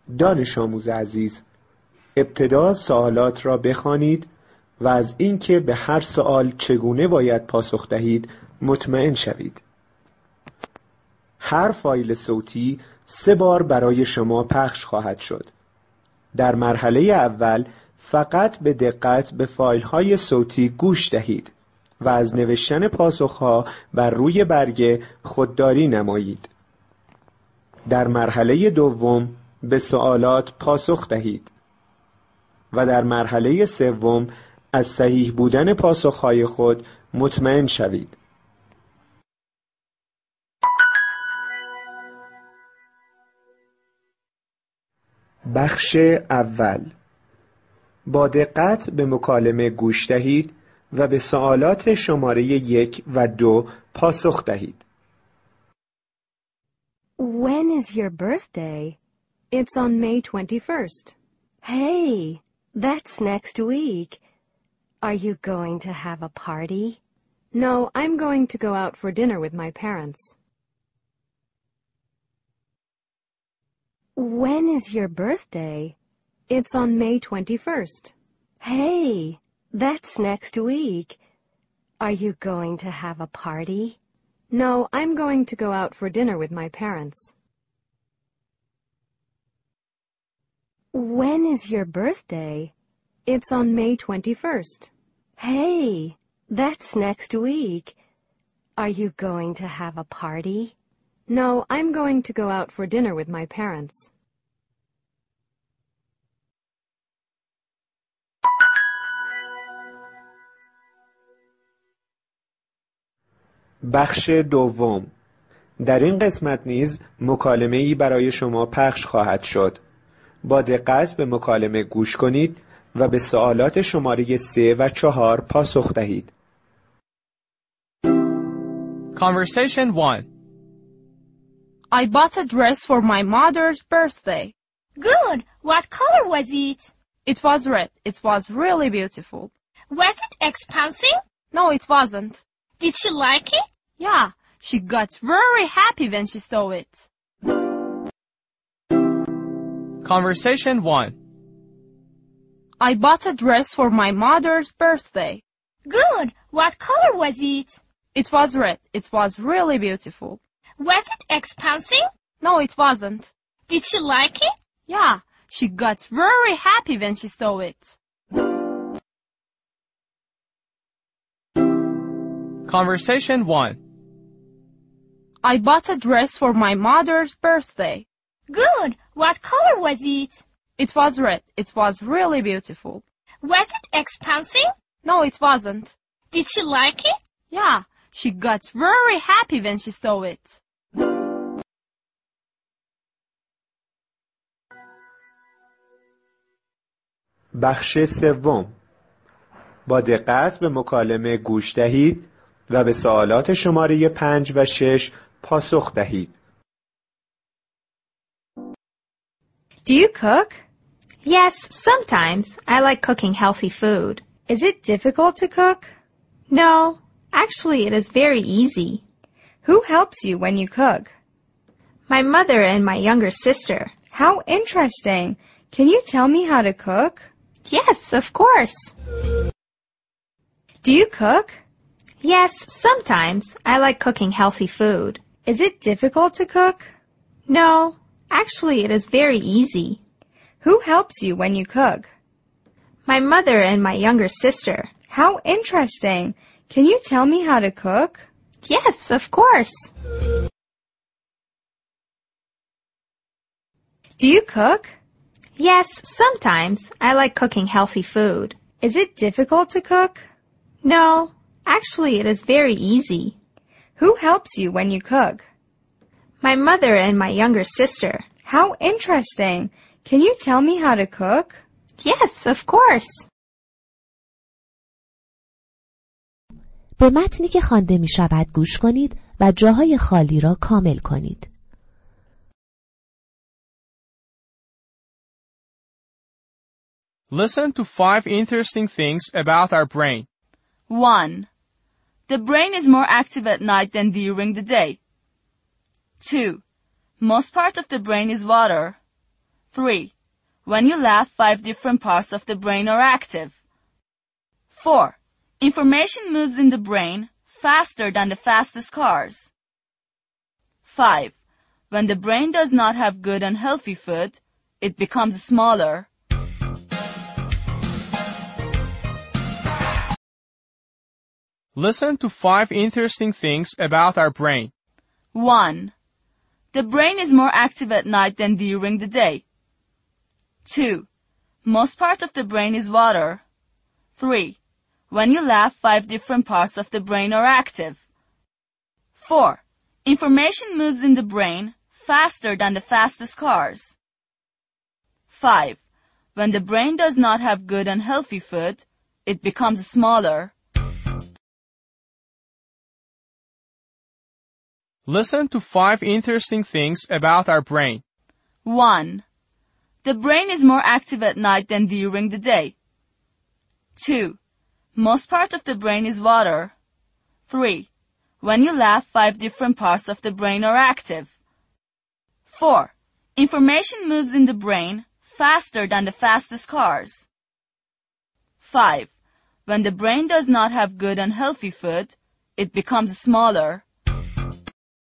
دانش آموز عزیز، ابتدا سوالات را بخوانید و از اینکه به هر سوال چگونه باید پاسخ دهید مطمئن شوید. هر فایل صوتی 3 بار برای شما پخش خواهد شد. در مرحله اول فقط به دقت به فایل‌های صوتی گوش دهید و از نوشتن پاسخ‌ها بر روی برگه خودداری نمایید. در مرحله دوم به سوالات پاسخ دهید و در مرحله سوم از صحیح بودن پاسخ‌های خود مطمئن شوید. بخش اول. با دقت به مکالمه گوش دهید و به سوالات شماره 1 و 2 پاسخ دهید. When is your birthday? It's on May 21st. Hey, that's next week. Are you going to have a party? No, I'm going to go out for dinner with my parents. When is your birthday? It's on May 21st. Hey, that's next week. Are you going to have a party? No, I'm going to go out for dinner with my parents. When is your birthday? It's on May 21st. Hey, that's next week. Are you going to have a party? No, I'm going to go out for dinner with my parents. بخش دوم. در این قسمت نیز مکالمه‌ای برای شما پخش خواهد شد. با دقت به مکالمه گوش کنید و به سوالات شماره 3 و 4 پاسخ دهید. Conversation 1. I bought a dress for my mother's birthday. Good. What color was it? It was red. It was really beautiful. Was it expensive? No, it wasn't. Did she like it? Yeah, she got very happy when she saw it. Conversation 1. I bought a dress for my mother's birthday. Good. What color was it? It was red. It was really beautiful. Was it expensive? No, it wasn't. Did she like it? Yeah, she got very happy when she saw it. Conversation 1. I bought a dress for my mother's birthday. Good. What color was it? It was red. It was really beautiful. Was it expensive? No, it wasn't. Did she like it? Yeah, she got very happy when she saw it. بخش سوم. با دقت به مکالمه گوش دهید و به سوالات شماره 5 و 6 پاسخ دهید. Do you cook? Yes, sometimes. I like cooking healthy food. Is it difficult to cook? No, actually it is very easy. Who helps you when you cook? My mother and my younger sister. How interesting. Can you tell me how to cook? Yes, of course. Do you cook? Yes, sometimes. I like cooking healthy food. Is it difficult to cook? No, actually it is very easy. Who helps you when you cook? My mother and my younger sister. How interesting. Can you tell me how to cook? Yes, of course. Do you cook? Yes, sometimes. I like cooking healthy food. Is it difficult to cook? No, actually it is very easy. Who helps you when you cook? My mother and my younger sister. How interesting. Can you tell me how to cook? Yes, of course. به متنی که خوانده می شود گوش کنید و جاهای خالی را کامل کنید. Listen to 5 interesting things about our brain. 1. The brain is more active at night than during the day. 2. Most part of the brain is water. 3. When you laugh, 5 different parts of the brain are active. 4. Information moves in the brain faster than the fastest cars. 5. When the brain does not have good and healthy food, it becomes smaller. Listen to 5 interesting things about our brain. 1. The brain is more active at night than during the day. 2. Most part of the brain is water. 3. When you laugh, 5 different parts of the brain are active. 4. Information moves in the brain faster than the fastest cars. 5. When the brain does not have good and healthy food, it becomes smaller. Listen to 5 interesting things about our brain. 1. The brain is more active at night than during the day. 2. Most part of the brain is water. 3. When you laugh, 5 different parts of the brain are active. 4. Information moves in the brain faster than the fastest cars. 5. When the brain does not have good and healthy food, it becomes smaller.